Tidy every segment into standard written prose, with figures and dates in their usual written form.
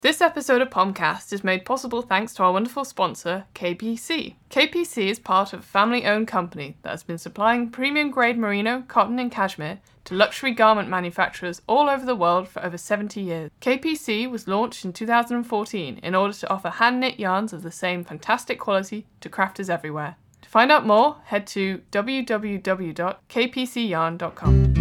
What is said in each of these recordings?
This episode of Pomcast is made possible thanks to our wonderful sponsor, KPC. KPC is part of a family-owned company that has been supplying premium-grade merino, cotton and cashmere to luxury garment manufacturers all over the world for over 70 years. KPC was launched in 2014 in order to offer hand-knit yarns of the same fantastic quality to crafters everywhere. To find out more, head to www.kpcyarn.com.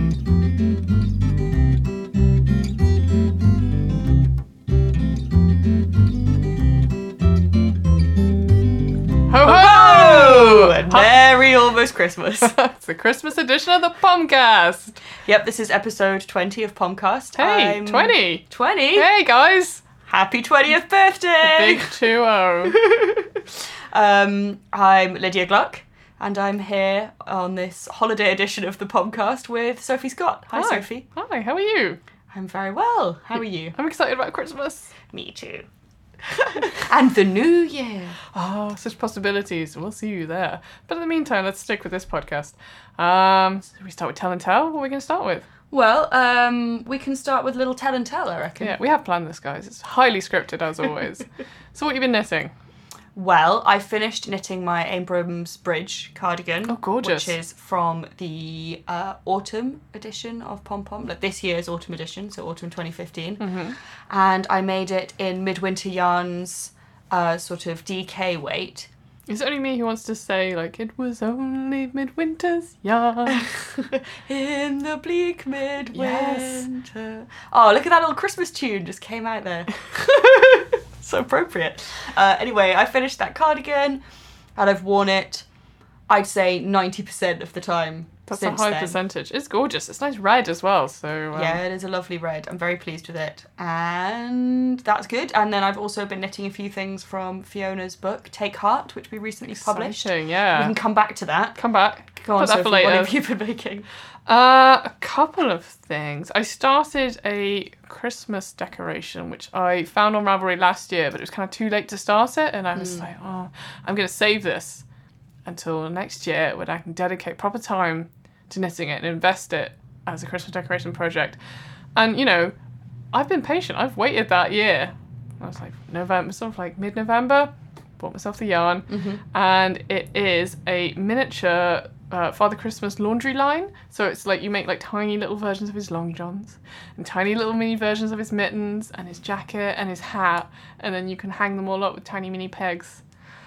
Ho ho! And Merry almost Christmas. It's the Christmas edition of the Pomcast. Yep, this is episode 20 of Pomcast. Hey, 20. 20? Hey, guys. Happy 20th birthday! Big 2-0. I'm Lydia Gluck, and I'm here on this holiday edition of the Pomcast with Sophie Scott. Hi, Sophie. Hi, how are you? I'm very well. How are you? I'm excited about Christmas. Me too. And the new year. Oh, such possibilities. We'll see you there. But in the meantime, let's stick with this podcast. So we start with Tell and Tell. What are we going to start with? Well, we can start with little Tell and Tell, I reckon. Yeah, we have planned this, guys. It's highly scripted, as always. So what have you been knitting? Well, I finished knitting my Abrams Bridge cardigan. Oh, gorgeous. Which is from the autumn edition of Pom Pom, like this year's autumn edition, so autumn 2015. Mm-hmm. And I made it in Midwinter Yarns sort of DK weight. Is it only me who wants to say, like, it was only midwinter's yarn? In the bleak midwinter. Yes. Oh, look at that little Christmas tune just came out there. So appropriate. Anyway, I finished that cardigan and I've worn it, I'd say 90% of the time. That's since a high then. percentage. It's gorgeous. It's nice red as well. So Yeah, it is a lovely red. I'm very pleased with it. And that's good. And then I've also been knitting a few things from Fiona's book, Take Heart, which we recently published. Exciting, We yeah. can come back to that. Come back. Go on, Put that Sophie, for later. what have you been making? A couple of things. I started a Christmas decoration, which I found on Ravelry last year, but it was kind of too late to start it. And I was like, oh, I'm going to save this until next year when I can dedicate proper time to knitting it and invest it as a Christmas decoration project. And, you know, I've been patient. I've waited that year. I was like, November, sort of like mid-November, bought myself the yarn. Mm-hmm. And it is a miniature Father Christmas laundry line. So it's like you make like tiny little versions of his long johns and tiny little mini versions of his mittens and his jacket and his hat. And then you can hang them all up with tiny mini pegs.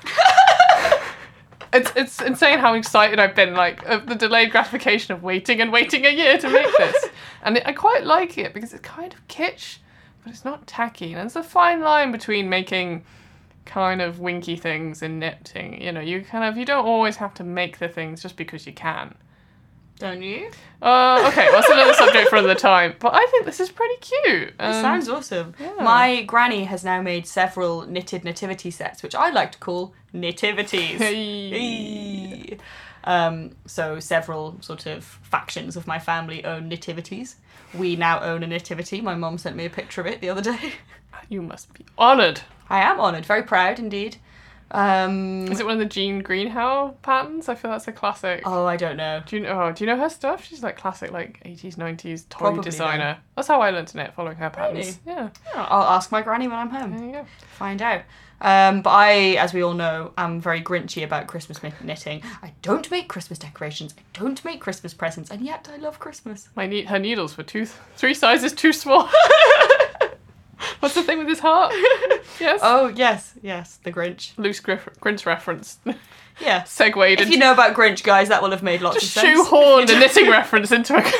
It's insane how excited I've been, like, of the delayed gratification of waiting and waiting a year to make this. And I quite like it because it's kind of kitsch, but it's not tacky. And there's a fine line between making kind of winky things and knitting. You know, you don't always have to make the things just because you can. Don't you? Okay, well, that's another subject for another time. But I think this is pretty cute. It sounds awesome. yeah. My granny has now made several knitted nativity sets, which I like to call nativities. Hey. So several sort of factions of my family own nativities. We now own a nativity. My mum sent me a picture of it the other day. You must be honoured. I am honoured, very proud indeed. Is it one of the Jean Greenhow patterns? I feel that's a classic. Oh, I don't know. Do you know her stuff? She's like classic, like 80s, 90s toy Probably designer. That's how I learned to knit, following her patterns. Really? Yeah, I'll ask my granny when I'm home. there you go. Find out. But I, as we all know, am very grinchy about Christmas knitting. I don't make Christmas decorations. I don't make Christmas presents, and yet I love Christmas. Her needles were 3 sizes too small. What's the thing with his heart? Yes. Oh, yes, the Grinch. Loose Grinch reference. Yeah. Segued If into you know about Grinch, guys, that will have made lots just of sense. shoehorned a knitting reference into a.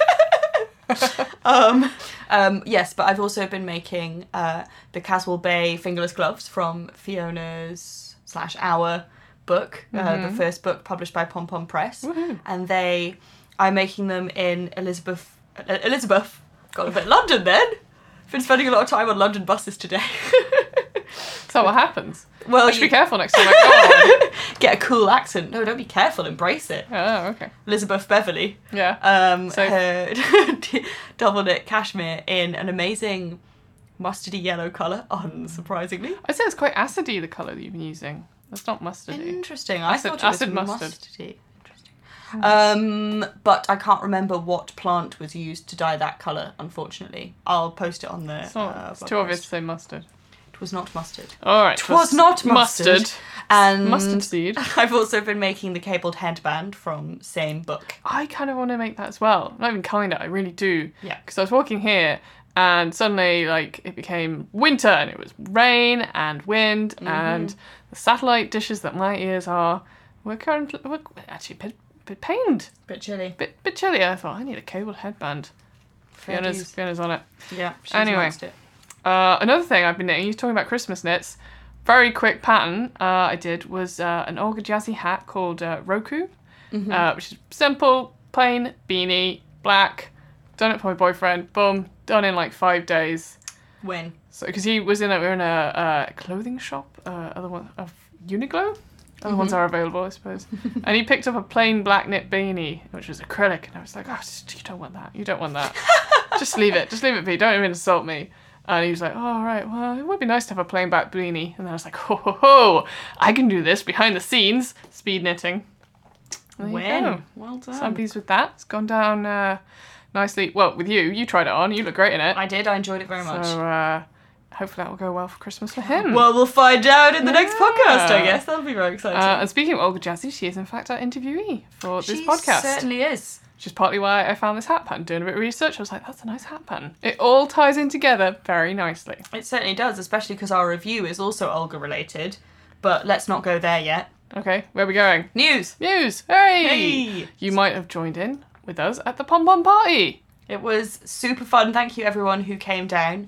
Yes, but I've also been making the Caswell Bay fingerless gloves from Fiona's / our book, the first book published by Pom Pom Press. Woohoo. And I'm making them in Elizabeth. Got a bit London then. Been spending a lot of time on London buses today. So what happens? Well, I should be careful next time I go. Get a cool accent. No, don't be careful. Embrace it. Oh, okay. Elizabeth Beverley. Yeah. Her double knit cashmere in an amazing mustardy yellow colour, unsurprisingly. I'd say it's quite acidy, the colour that you've been using. That's not mustardy. Interesting. I thought it was acid mustard. mustardy. Interesting. But I can't remember what plant was used to dye that colour, unfortunately. I'll post it on the It's blog too obvious post. to say mustard. It was not mustard. All right. It was not mustard. And Mustard seed. I've also been making the cabled headband from same book. I kind of want to make that as well. Not even kind of, I really do. Yeah. Because I was walking here and suddenly, like, it became winter and it was rain and wind and the satellite dishes that my ears are were actually a bit pained. Bit chilly. Bit chilly. I thought, I need a cabled headband. Fair dues. Fiona's on it. Yeah, she's Anyway. amongst it. Another thing I've been knitting, you're talking about Christmas knits, very quick pattern I did was an Olga Jazzy hat called Roku, which is simple, plain, beanie, black, done it for my boyfriend, boom, done in like 5 days. When? So, because we were in a clothing shop, other one of Uniqlo. Other ones are available, I suppose. And he picked up a plain black knit beanie, which was acrylic, and I was like, oh, you don't want that. You don't want that. Just leave it, Pete. Don't even insult me. And he was like, oh, all right, well, it would be nice to have a plain black beanie. And then I was like, ho, ho, ho, I can do this behind the scenes. Speed knitting. There you go. Well done. So I'm pleased with that. It's gone down nicely. Well, with you. You tried it on. You look great in it. I did. I enjoyed it very much. So hopefully that will go well for Christmas for him. Well, we'll find out in the next podcast, I guess. That'll be very exciting. And speaking of Olga Jazzy, she is in fact our interviewee for this podcast. She certainly is. Which is partly why I found this hat pattern. Doing a bit of research, I was like, that's a nice hat pattern. It all ties in together very nicely. It certainly does, especially because our review is also Olga related. But let's not go there yet. Okay, where are we going? News! News! Hey! Hey! You might have joined in with us at the Pom Pom Party. It was super fun. Thank you everyone who came down.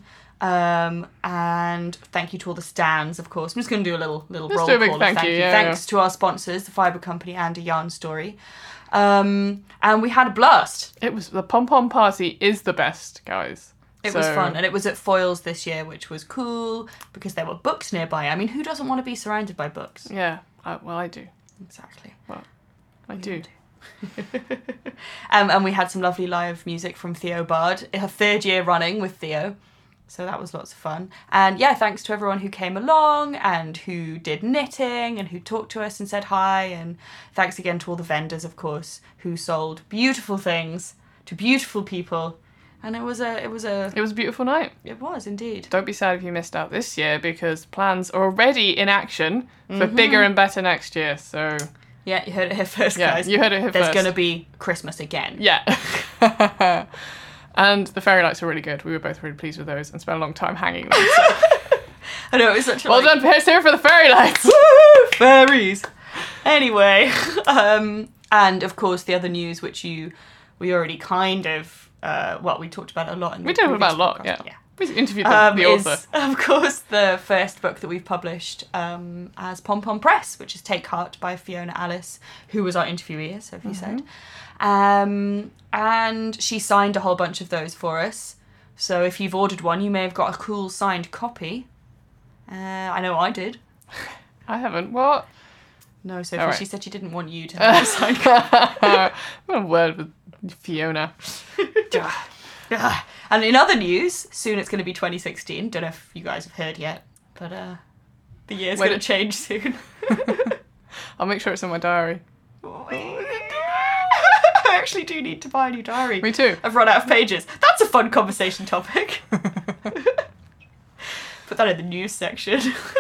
And thank you to all the stands, of course. I'm just going to do a little roll do a big call of thank you. Yeah, Thanks to our sponsors, the Fibre Company and A Yarn Story. And we had a blast. It was the Pom Pom Party is the best, guys. It was fun, and it was at Foyles this year, which was cool because there were books nearby. I mean, who doesn't want to be surrounded by books? Yeah, well, I do. Exactly. Well, I do. And we had some lovely live music from Theo Bard, her 3rd year running with Theo. So that was lots of fun. And yeah, thanks to everyone who came along and who did knitting and who talked to us and said hi. And thanks again to all the vendors, of course, who sold beautiful things to beautiful people. And it was a beautiful night. It was indeed. Don't be sad if you missed out this year because plans are already in action for bigger and better next year. So yeah, you heard it here first, guys. You heard it here There's first. going to be Christmas again. Yeah. And the fairy lights were really good. We were both really pleased with those and spent a long time hanging them. So. I know, it was such a well done, here for the fairy lights. Woo! Fairies. Anyway, and of course the other news which we already kind of we talked about it a lot. We talked about a lot, podcast. yeah. We interviewed the author. Is, of course, the first book that we've published as Pom Pom Press, which is Take Heart by Fiona Alice, who was our interviewee, as Sophie said. And she signed a whole bunch of those for us. So if you've ordered one, you may have got a cool signed copy. I know I did. I haven't. What? No, Sophie, All right. she said she didn't want you to have a signed copy. I'm a word with Fiona. And in other news, soon it's going to be 2016. Don't know if you guys have heard yet, but the year's going to change soon. I'll make sure it's in my diary. I actually do need to buy a new diary. Me too. I've run out of pages. That's a fun conversation topic. Put that in the news section.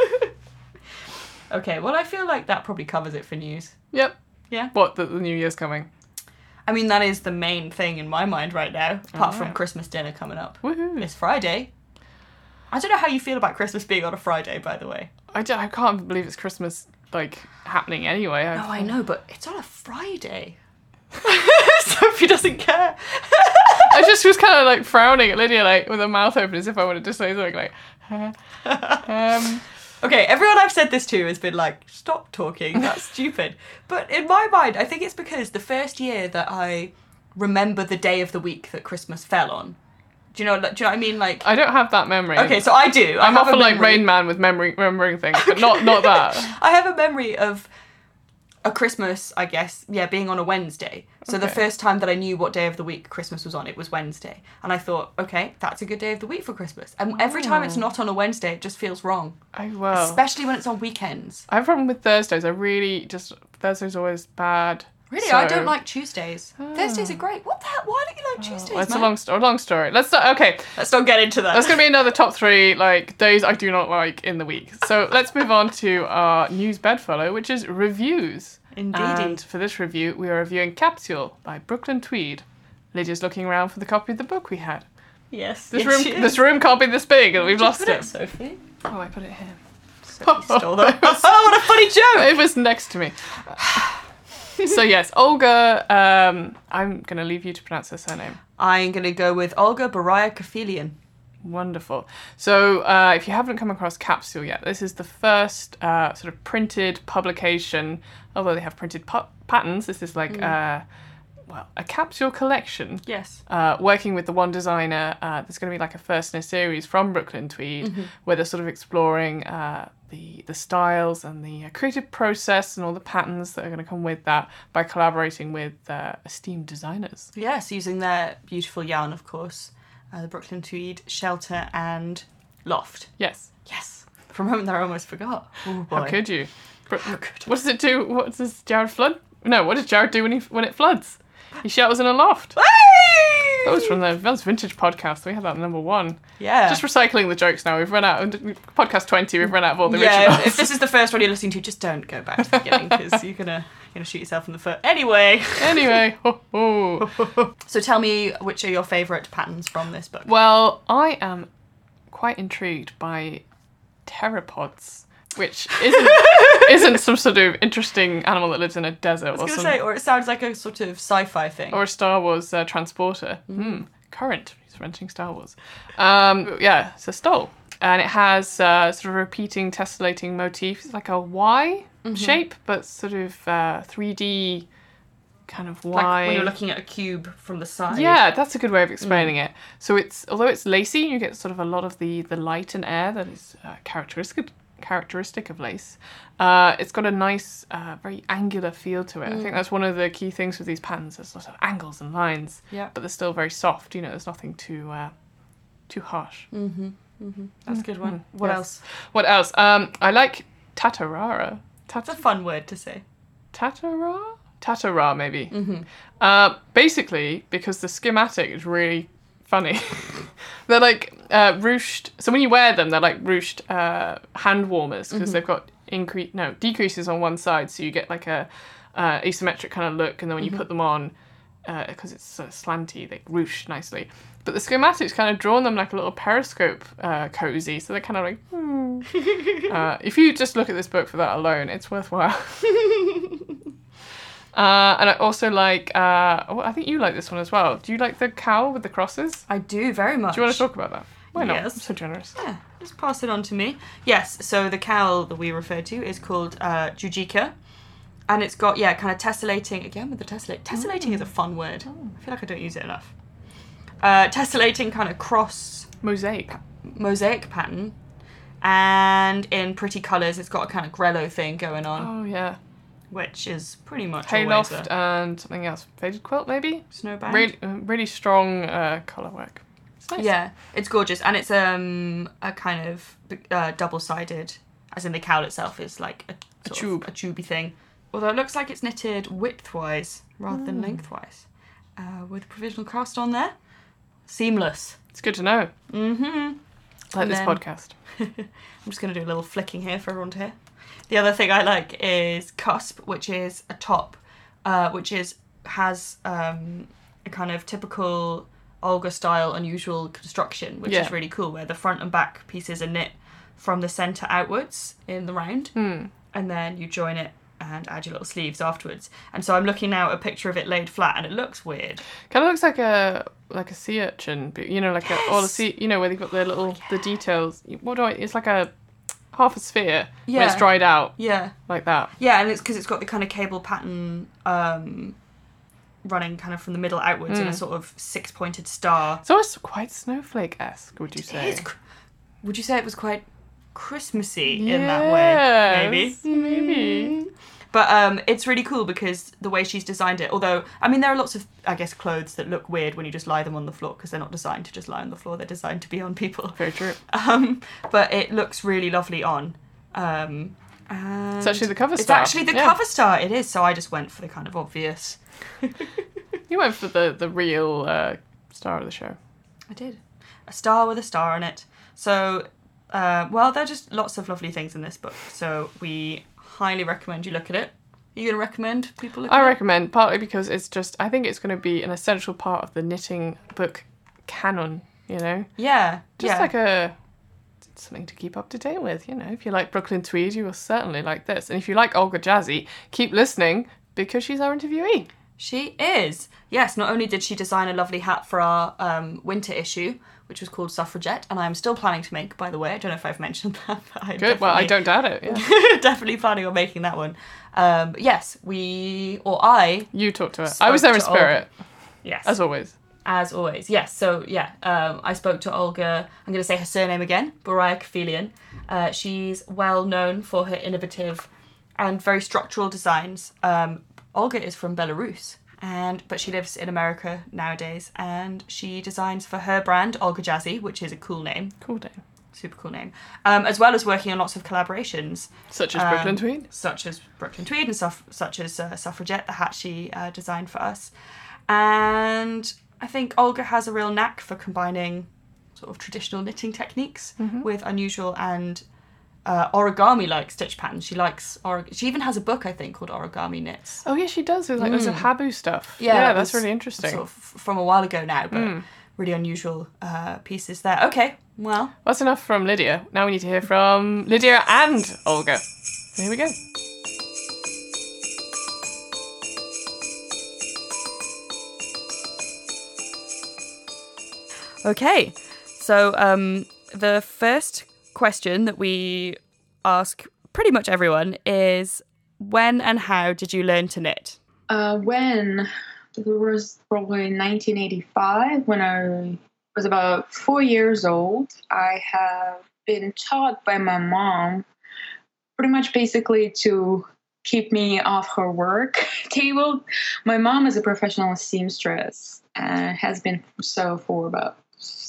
Okay, well, I feel like that probably covers it for news. Yep. Yeah? What, the new year's coming? I mean, that is the main thing in my mind right now, apart from Christmas dinner coming up. Woohoo. This Friday. I don't know how you feel about Christmas being on a Friday, by the way. I can't believe it's Christmas, happening anyway. No, I know, but it's on a Friday. Sophie doesn't care. I just was kind of, frowning at Lydia, with her mouth open as if I wanted to say something, Okay, everyone I've said this to has been like, stop talking, that's stupid. But in my mind, I think it's because the first year that I remember the day of the week that Christmas fell on. Do you know what I mean? I don't have that memory. Okay, so I do. I'm often like Rain Man with remembering things, but not that. I have a memory of a Christmas, I guess, being on a Wednesday. So the first time that I knew what day of the week Christmas was on, it was Wednesday. And I thought, okay, that's a good day of the week for Christmas. And every time it's not on a Wednesday, it just feels wrong. Well. Especially when it's on weekends. I have a problem with Thursdays. Thursday's always bad. Really? So- I don't like Tuesdays. Thursdays are great. What the hell? Why don't you like Tuesdays, Well, it's man? a long story. Let's start. Okay, Let's not get into that. that's gonna be another top 3 like days I do not like in the week. So let's move on to our news bedfellow, which is reviews. Indeedy. And for this review, we are reviewing Capsule by Brooklyn Tweed. Lydia's looking around for the copy of the book we had. Yes. This yes, she room, is. this room can't be this big, and we've Did you lost put it. Sophie? Oh, I put it here. Sophie stole that. Oh, what a funny joke! It was next to me. So yes, Olga. I'm gonna leave you to pronounce her surname. I'm going to go with Olga Baraya Kafilian. Wonderful. So if you haven't come across Capsule yet, this is the first sort of printed publication. Although they have printed patterns, this is like a capsule collection. Yes. Working with the one designer. There's going to be like a first in a series from Brooklyn Tweed, where they're sort of exploring the styles and the creative process and all the patterns that are going to come with that by collaborating with esteemed designers. Yes, using their beautiful yarn, of course. The Brooklyn Tweed, Shelter, and Loft. Yes. Yes. For a moment there, I almost forgot. Oh, boy. How could you? could What does it do? What does Jared flood? No, what does Jared do when it floods? He shelters in a loft. That was from the Vintage podcast. We had that number 1. Yeah. Just recycling the jokes now. We've run out. Podcast 20. We've run out of all the yeah, originals. if this is the first one you're listening to, just don't go back to the beginning because you're gonna shoot yourself in the foot. Anyway. Anyway, ho, ho. So tell me which are your favourite patterns from this book. Well, I am quite intrigued by pteropods, which isn't some sort of interesting animal that lives in a desert I was or gonna some, say, or it sounds like a sort of sci-fi thing. or a Star Wars transporter. Current. He's renting Star Wars. Yeah, it's a stole. And it has sort of repeating, tessellating motif. It's like a Y shape, but sort of 3D kind of Y. like when you're looking at a cube from the side. Yeah, that's a good way of explaining it. So although it's lacy, you get sort of a lot of the light and air that is characteristic of lace. It's got a nice, very angular feel to it. I think that's one of the key things with these patterns. There's lots of angles and lines, Yeah. but they're still very soft. You know, there's nothing too harsh. That's a good one. What Yes. else? What else? I like Tatarara. That's a fun word to say. Tatara, maybe. Basically, because the schematic is really funny. They're like ruched. So when you wear them, they're like ruched hand warmers because they've got decreases on one side, so you get like a asymmetric kind of look. And then when you put them on, because it's slanty, they ruche nicely. But the schematic's kind of drawn them like a little periscope cozy, so they're kind of like, if you just look at this book for that alone, it's worthwhile. And I also like, I think you like this one as well. Do you like the cowl with the crosses? I do very much. Do you want to talk about that? Why not? Yes. I'm so generous. Yeah, just pass it on to me. Yes, so the cowl that we refer to is called Jujika. And it's got, kind of tessellating, again with the tessellate. Tessellating is a fun word. I feel like I don't use it enough. Tessellating kind of cross mosaic pattern. And in pretty colours, it's got a kind of grello thing going on, Oh, yeah. which is pretty much always Hayloft and something else. Faded quilt, maybe? snowbound. Really strong colour work. It's nice. Yeah, it's gorgeous. And it's a kind of double-sided, as in the cowl itself is like a tubey thing. Although it looks like it's knitted widthwise rather than lengthwise. With provisional cast on there. Seamless. It's good to know. Mm-hmm. Like And this then- podcast. I'm just going to do a little flicking here for everyone to hear. The other thing I like is Cusp, which is a top, which has a kind of typical Olga style unusual construction, which is really cool, where the front and back pieces are knit from the centre outwards in the round, and then you join it and add your little sleeves afterwards. And so I'm looking now at a picture of it laid flat, and it looks weird. Kind of looks like a sea urchin, but you know, like all the sea, you know, where they've got the details. It's like a half a sphere when it's dried out. Yeah. Like that. Yeah, and it's because it's got the kind of cable pattern running kind of from the middle outwards in a sort of six-pointed star. It's almost quite snowflake-esque, would you say? Would you say it was quite Christmassy in that way? Maybe. But it's really cool because the way she's designed it, although, I mean, there are lots of, I guess, clothes that look weird when you just lie them on the floor because they're not designed to just lie on the floor, they're designed to be on people. Very true. But it looks really lovely on. And It's actually the cover It's star. actually the Yeah. cover star. It is. So I just went for the kind of obvious. You went for the real star of the show. I did. A star with a star on it. So, well, there are just lots of lovely things in this book. So we highly recommend you look at it. Are you going to recommend people look at I it? recommend, partly because it's just, I think it's going to be an essential part of the knitting book canon, you know? Yeah. Just yeah. like something to keep up to date with, you know? If you like Brooklyn Tweed, you will certainly like this. And if you like Olga Jazzy, keep listening because she's our interviewee. She is. Yes, not only did she design a lovely hat for our winter issue, which was called Suffragette, and I'm still planning to make, by the way. I don't know if I've mentioned that. But I'm Good. Well, I don't doubt it. Yeah. definitely planning on making that one. Yes, I... You talked to her. I Spoke was there in to spirit, Yes. as always. As always, yes. So, yeah, I spoke to Olga. I'm going to say her surname again, Boraya Kafelian. She's well known for her innovative and very structural designs. Olga is from Belarus, but she lives in America nowadays, and she designs for her brand, Olga Jazzy, which is a cool name. Cool day. Super cool name. As well as working on lots of collaborations. Such as Brooklyn Tweed. Such as Brooklyn Tweed and such as Suffragette, the hat she designed for us. And I think Olga has a real knack for combining sort of traditional knitting techniques with unusual and origami-like stitch patterns. She likes she even has a book, I think, called Origami Knits. Oh, yeah, she does. With like loads of Habu stuff. Yeah, Yeah, that that's was really interesting. Sort of from a while ago now, but really unusual pieces there. Okay, well. That's enough from Lydia. Now we need to hear from Lydia and Olga. So here we go. Okay, so the first question that we ask pretty much everyone is, when and how did you learn to knit? When it was probably 1985, when I was about 4 years old, I have been taught by my mom pretty much basically to keep me off her work table. My mom is a professional seamstress and has been so for about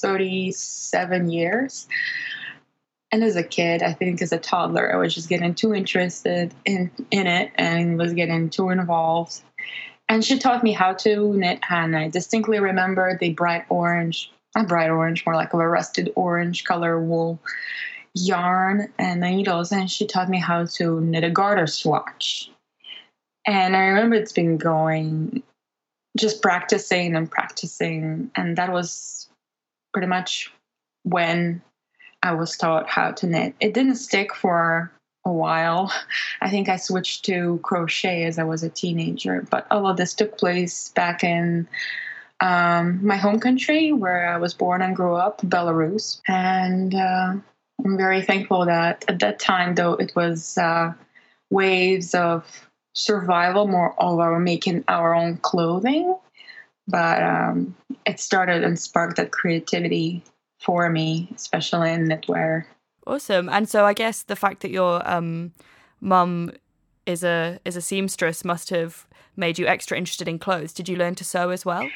37 years. And as a kid, I think as a toddler, I was just getting too interested in it and was getting too involved. And she taught me how to knit, and I distinctly remember the not bright orange, more like a rusted orange color wool yarn and the needles. And she taught me how to knit a garter swatch. And I remember it's been going, just practicing. And that was pretty much when I was taught how to knit. It didn't stick for a while. I think I switched to crochet as I was a teenager, but all of this took place back in my home country where I was born and grew up, Belarus. And I'm very thankful that at that time, though, it was waves of survival, more over making our own clothing. But it started and sparked that creativity for me, especially in knitwear. Awesome. And so I guess the fact that your mum is a seamstress must have made you extra interested in clothes. Did you learn to sew as well?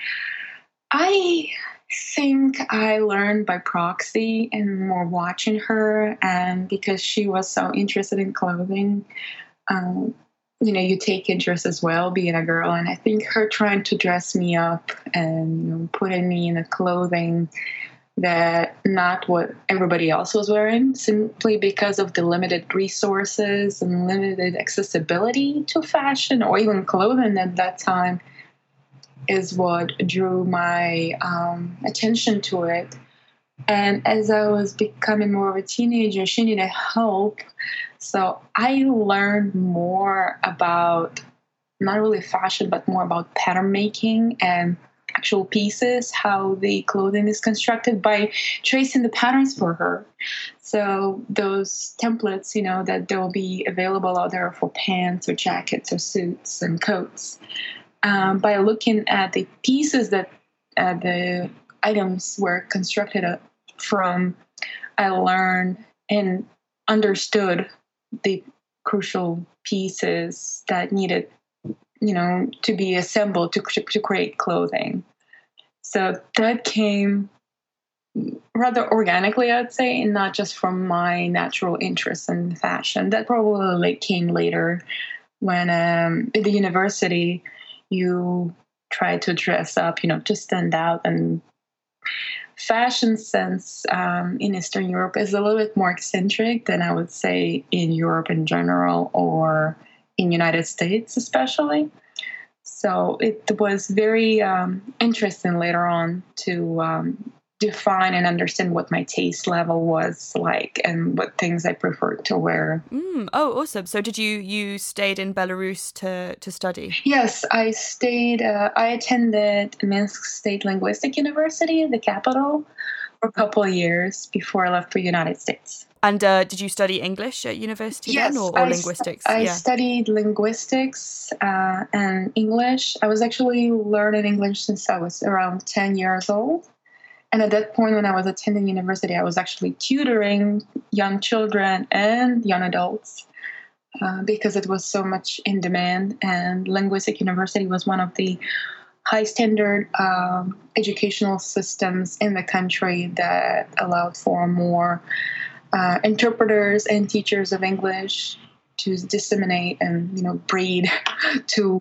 I think I learned by proxy and more watching her, and because she was so interested in clothing, you take interest as well, being a girl. And I think her trying to dress me up and putting me in a clothing that not what everybody else was wearing, simply because of the limited resources and limited accessibility to fashion or even clothing at that time, is what drew my attention to it. And as I was becoming more of a teenager, she needed help. So I learned more about not really fashion, but more about pattern making and actual pieces, how the clothing is constructed, by tracing the patterns for her. So those templates, that they'll be available out there for pants or jackets or suits and coats. By looking at the pieces that the items were constructed from, I learned and understood the crucial pieces that needed, to be assembled to create clothing. So that came rather organically, I'd say, and not just from my natural interest in fashion. That probably came later when at the university you try to dress up, to stand out. And fashion sense in Eastern Europe is a little bit more eccentric than I would say in Europe in general or in United States especially. So it was very interesting later on to define and understand what my taste level was like and what things I preferred to wear. Oh, awesome. So did you stayed in Belarus to study? Yes, I stayed. I attended Minsk State Linguistic University, the capital, for a couple of years before I left for the United States. And did you study English at university then, or linguistics? I studied linguistics and English. I was actually learning English since I was around 10 years old. And at that point, when I was attending university, I was actually tutoring young children and young adults because it was so much in demand. And Linguistic University was one of the high standard educational systems in the country that allowed for more interpreters and teachers of English to disseminate and breed to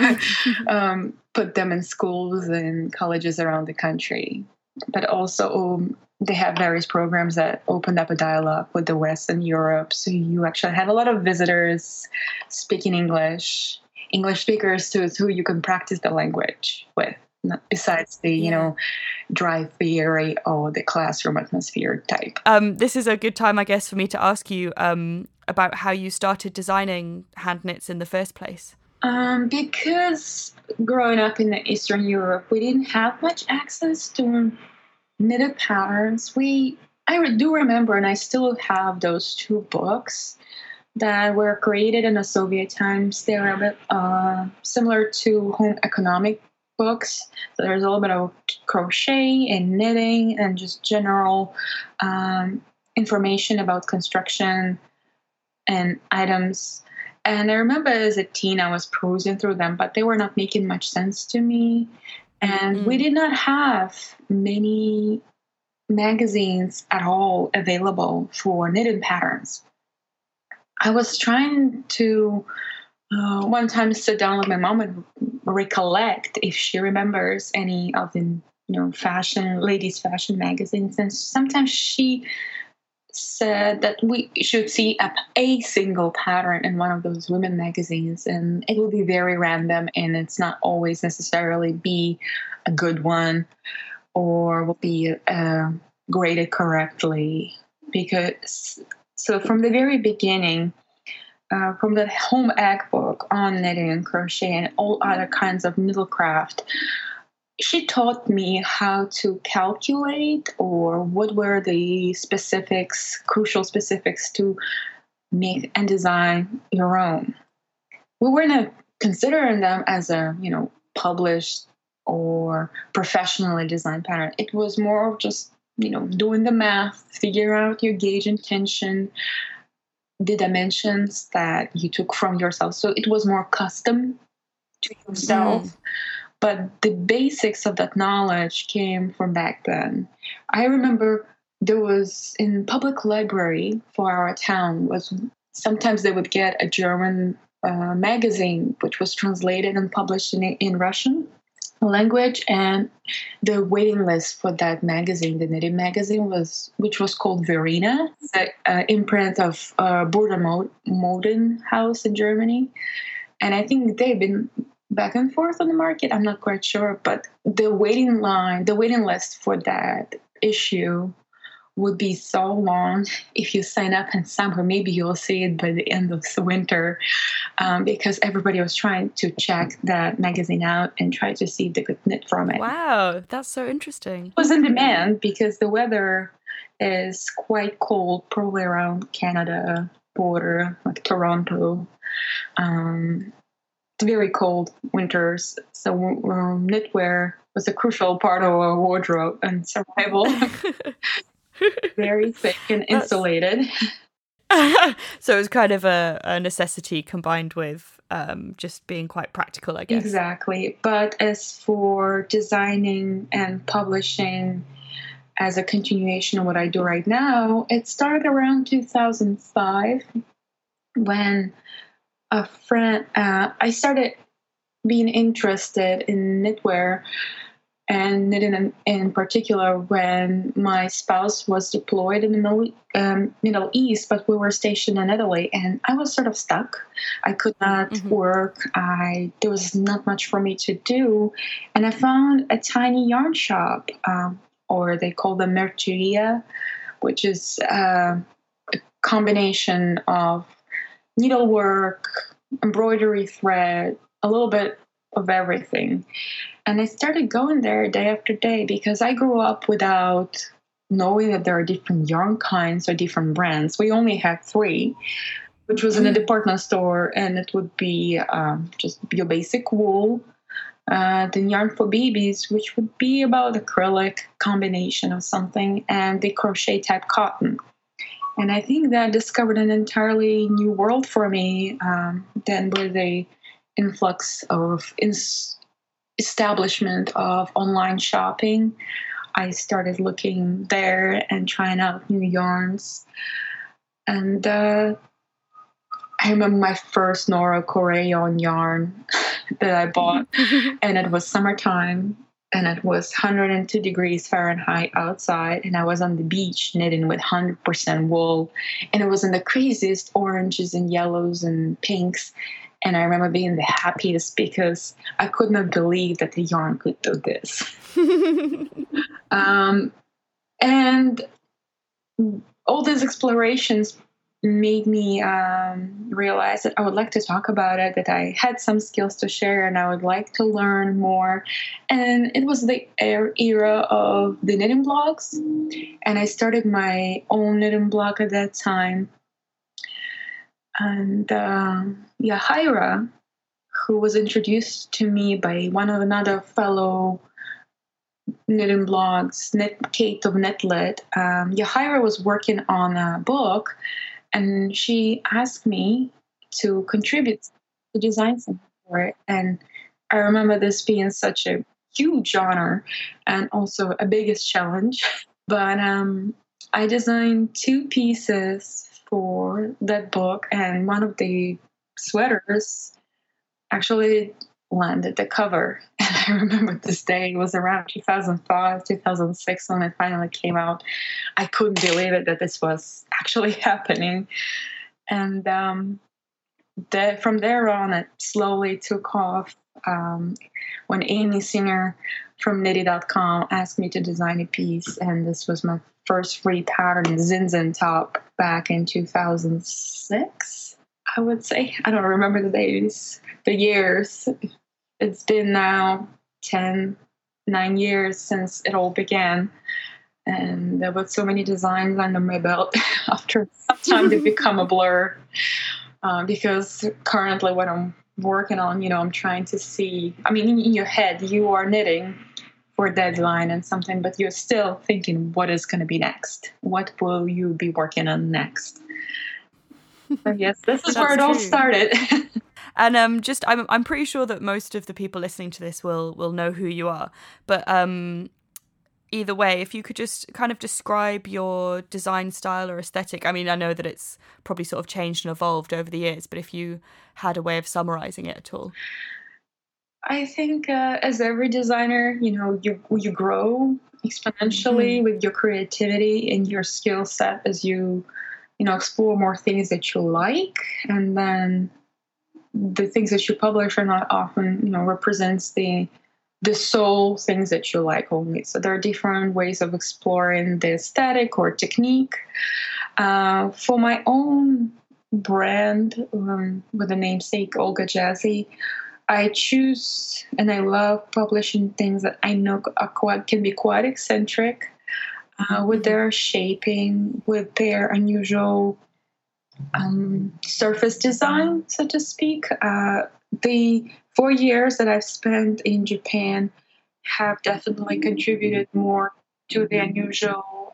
put them in schools and colleges around the country. But also they have various programs that opened up a dialogue with the West and Europe. So you actually have a lot of visitors speaking English speakers too, who you can practice the language with, besides the, dry theory or the classroom atmosphere type. This is a good time, I guess, for me to ask you about how you started designing hand knits in the first place. Because growing up in the Eastern Europe, we didn't have much access to knitted patterns. I do remember, and I still have those 2 books that were created in the Soviet times. They were a bit similar to home economic books. So there's a little bit of crochet and knitting and just general information about construction and items. And I remember as a teen, I was perusing through them, but they were not making much sense to me. And we did not have many magazines at all available for knitted patterns. I was trying to one time sit down with my mom and recollect if she remembers any of the ladies' fashion magazines. And sometimes she said that we should see a single pattern in one of those women magazines, and it will be very random, and it's not always necessarily be a good one or will be graded correctly. So from the very beginning, from the home ec book on knitting and crochet and all other kinds of needlecraft, she taught me how to calculate or what were the crucial specifics to make and design your own. We weren't considering them as a, published or professionally designed pattern. It was more of just, doing the math, figure out your gauge and tension, the dimensions that you took from yourself. So it was more custom to yourself. But the basics of that knowledge came from back then. I remember there was in public library for our town sometimes they would get a German magazine which was translated and published in Russian language, and the waiting list for that magazine, the knitting magazine, which was called Verena, the imprint of Burda Moden House in Germany, and I think they've been back and forth on the market. I'm not quite sure, but the waiting list for that issue would be so long if you sign up in summer. Maybe you'll see it by the end of the winter, because everybody was trying to check that magazine out and try to see if they could knit from it. Wow, that's so interesting. It was in demand because the weather is quite cold, probably around Canada border, like Toronto. Very cold winters, so knitwear was a crucial part of our wardrobe and survival. Very thick and insulated. So it was kind of a necessity combined with just being quite practical, I guess. Exactly. But as for designing and publishing as a continuation of what I do right now, it started around 2005 when a friend, I started being interested in knitwear and knitting in particular when my spouse was deployed in the Middle East, but we were stationed in Italy, and I was sort of stuck. I could not work. There was not much for me to do, and I found a tiny yarn shop, or they call them merceria, which is a combination of needlework, embroidery thread, a little bit of everything. And I started going there day after day because I grew up without knowing that there are different yarn kinds or different brands. We only had 3, which was in a department store, and it would be just your basic wool, then yarn for babies, which would be about acrylic combination of something, and the crochet type cotton. And I think that discovered an entirely new world for me. Then with the influx of establishment of online shopping, I started looking there and trying out new yarns. And I remember my first Nora Corayon yarn that I bought, and it was summertime, and it was 102 degrees Fahrenheit outside, and I was on the beach knitting with 100% wool, and it was in the craziest oranges and yellows and pinks. And I remember being the happiest because I could not believe that the yarn could do this. And all these explorations made me realize that I would like to talk about it, that I had some skills to share and I would like to learn more. And it was the era of the knitting blogs. And I started my own knitting blog at that time. And Yahaira, who was introduced to me by another fellow knitting blogs, Kate of Knitlit, Yahaira was working on a book, and she asked me to contribute to design something for it. And I remember this being such a huge honor and also a biggest challenge. But I designed 2 pieces for that book, and one of the sweaters actually landed the cover. And I remember this day, it was around 2005, 2006 when it finally came out. I couldn't believe it that this was actually happening. And from there on, it slowly took off. When Amy Singer from Knitty.com asked me to design a piece, and this was my first free pattern, Zinzin top, back in 2006, I would say. I don't remember the days, the years. It's been now 9 years since it all began. And there were so many designs under my belt after some time to become a blur. Because currently what I'm working on, I'm trying to see, in your head, you are knitting for a deadline and something, but you're still thinking, what is going to be next? What will you be working on next? So yes, this is where it all started. And I'm pretty sure that most of the people listening to this will know who you are. But either way, if you could just kind of describe your design style or aesthetic. I know that it's probably sort of changed and evolved over the years, but if you had a way of summarizing it at all. I think as every designer, you grow exponentially with your creativity and your skill set as you explore more things that you like, and then the things that you publish are not often represents the sole things that you like only. So there are different ways of exploring the aesthetic or technique. For my own brand with the namesake Olga Jazzy, I choose and I love publishing things that I know can be quite eccentric with their shaping, with their unusual surface design, so to speak. The 4 years that I've spent in Japan have definitely contributed more to the unusual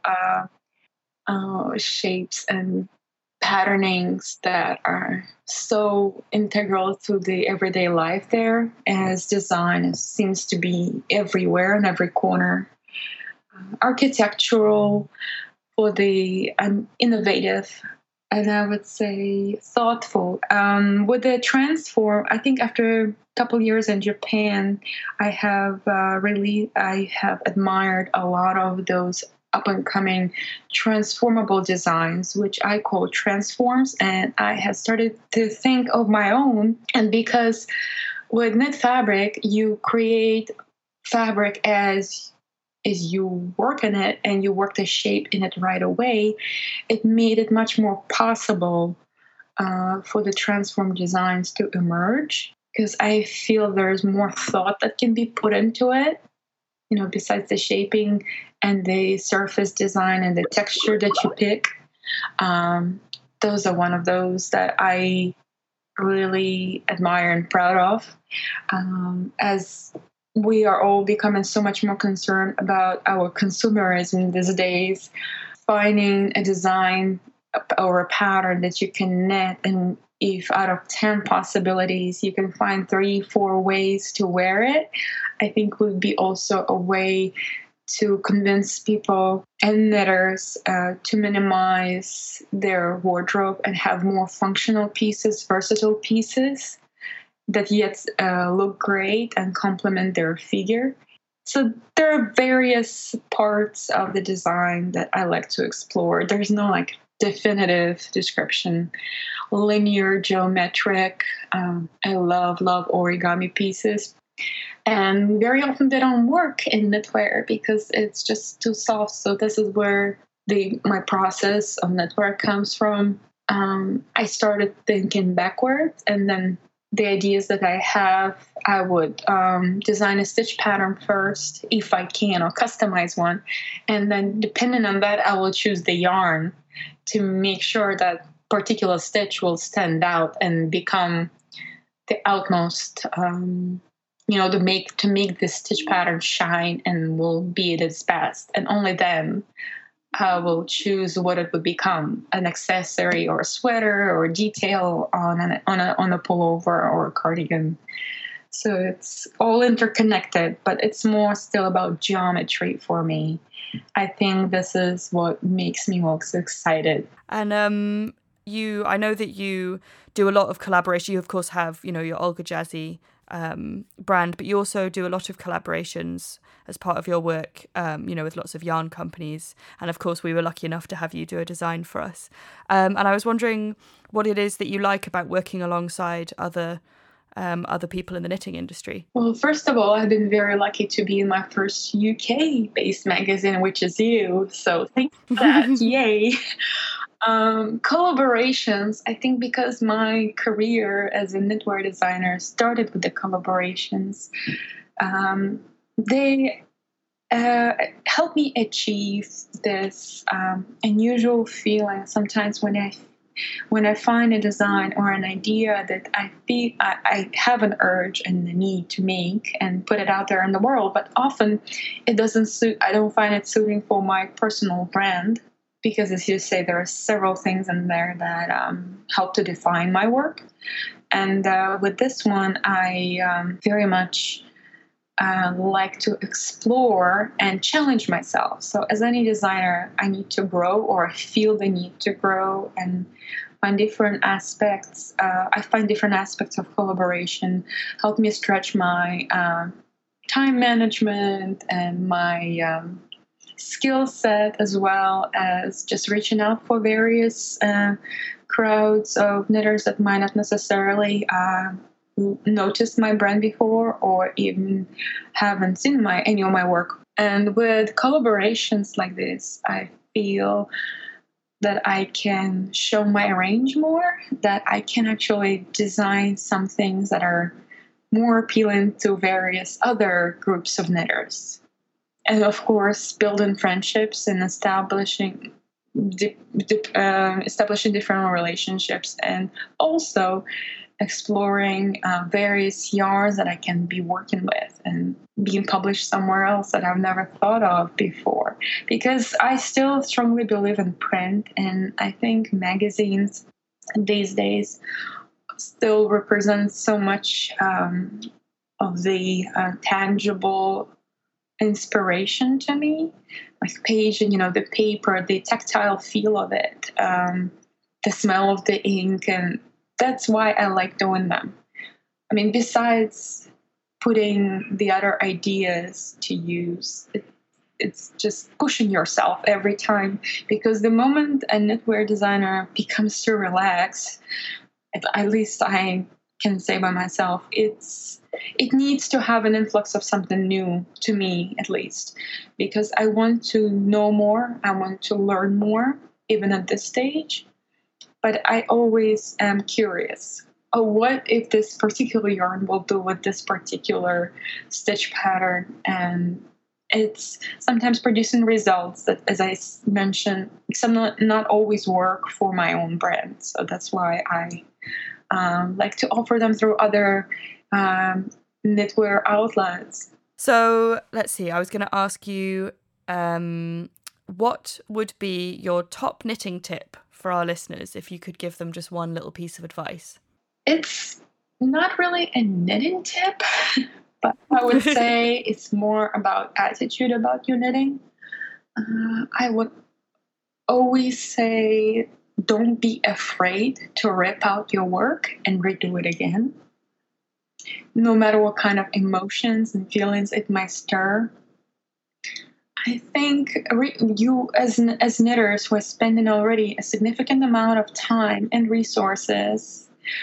shapes and patternings that are so integral to the everyday life there, as design seems to be everywhere in every corner. architectural, for the innovative, and I would say thoughtful. With the transform, I think after a couple years in Japan, I have admired a lot of those up and coming transformable designs, which I call transforms, and I have started to think of my own. And because with knit fabric, you create fabric as you work in it and you work the shape in it right away, it made it much more possible for the transform designs to emerge, because I feel there's more thought that can be put into it, besides the shaping and the surface design and the texture that you pick. Those are one of those that I really admire and proud of. As we are all becoming so much more concerned about our consumerism these days, finding a design or a pattern that you can knit, and if out of 10 possibilities you can find 3-4 ways to wear it, I think would be also a way to convince people and knitters to minimize their wardrobe and have more functional pieces, versatile pieces that yet look great and complement their figure. So there are various parts of the design that I like to explore. There's no definitive description. Linear, geometric. I love origami pieces. And very often they don't work in knitwear because it's just too soft. So this is where my process of knitwear comes from. I started thinking backwards, and then the ideas that I have, I would design a stitch pattern first, if I can, or customize one. And then depending on that, I will choose the yarn to make sure that particular stitch will stand out and become the utmost, to make the stitch pattern shine and will be at its best. And only then I will choose what it would become, an accessory or a sweater or a detail on a pullover or a cardigan. So it's all interconnected, but it's more still about geometry for me. I think this is what makes me most excited. And I know that you do a lot of collaboration. You of course have, your Olga Jazzy brand, but you also do a lot of collaborations as part of your work, with lots of yarn companies. And of course, we were lucky enough to have you do a design for us. And I was wondering what it is that you like about working alongside other people in the knitting industry. Well, first of all, I've been very lucky to be in my first UK-based magazine, which is you. So thank you for that. Yay. Collaborations, I think because my career as a knitwear designer started with the collaborations, they help me achieve this unusual feeling sometimes when I find a design or an idea that I feel I have an urge and a need to make and put it out there in the world, but often it doesn't suit. I don't find it suiting for my personal brand, because as you say, there are several things in there that help to define my work. And with this one, I very much like to explore and challenge myself. So as any designer, I need to grow, or I feel the need to grow and find different aspects. I find different aspects of collaboration help me stretch my time management and my skill set, as well as just reaching out for various crowds of knitters that might not necessarily noticed my brand before or even haven't seen any of my work. And with collaborations like this, I feel that I can show my range more, that I can actually design some things that are more appealing to various other groups of knitters. And of course, building friendships and establishing different relationships, and also exploring various yarns that I can be working with and being published somewhere else that I've never thought of before. Because I still strongly believe in print, and I think magazines these days still represent so much of the tangible inspiration to me. Like page and, the paper, the tactile feel of it, the smell of the ink. And that's why I like doing them. I mean, besides putting the other ideas to use, it's just pushing yourself every time, because the moment a knitwear designer becomes too relaxed, at least I can say by myself, it needs to have an influx of something new, to me at least, because I want to know more, I want to learn more, even at this stage. But I always am curious. Oh, what if this particular yarn will do with this particular stitch pattern? And it's sometimes producing results that, as I mentioned, some not always work for my own brand. So that's why I like to offer them through other knitwear outlets. So let's see, I was going to ask you, what would be your top knitting tip for our listeners if you could give them just one little piece of advice? It's not really a knitting tip, but I would say it's more about attitude about your knitting. I would always say, don't be afraid to rip out your work and redo it again. No matter what kind of emotions and feelings it might stir. I think you as knitters who are spending already a significant amount of time and resources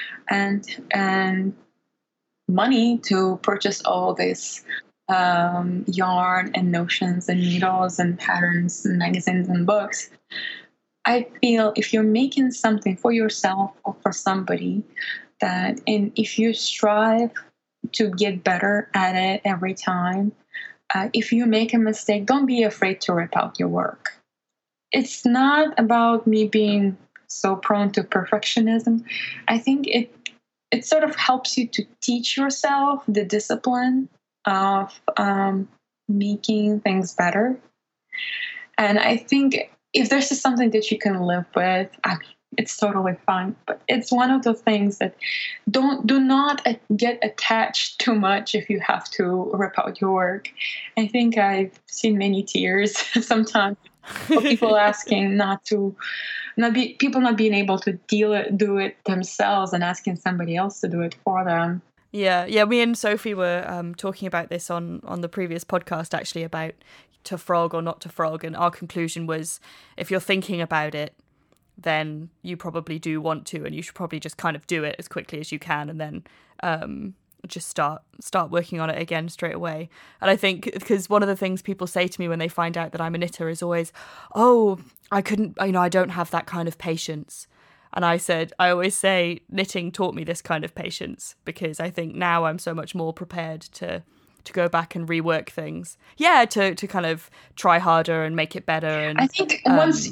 and money to purchase all this yarn and notions and needles and patterns and magazines and books. I feel if you're making something for yourself or for somebody, and if you strive to get better at it every time, if you make a mistake, don't be afraid to rip out your work. It's not about me being so prone to perfectionism. I think it sort of helps you to teach yourself the discipline of making things better. And I think if this is something that you can live with, I mean, it's totally fine. But it's one of the things that do not get attached too much if you have to rip out your work. I think I've seen many tears sometimes of people asking people not being able to do it themselves and asking somebody else to do it for them. Yeah. Me and Sophie were talking about this on the previous podcast, actually, about to frog or not to frog, and our conclusion was, if you're thinking about it, then you probably do want to, and you should probably just kind of do it as quickly as you can, and then just start working on it again straight away. And I think, because one of the things people say to me when they find out that I'm a knitter is always, oh, I don't have that kind of patience. And I always say knitting taught me this kind of patience, because I think now I'm so much more prepared to go back and rework things. Yeah, to kind of try harder and make it better. And I think once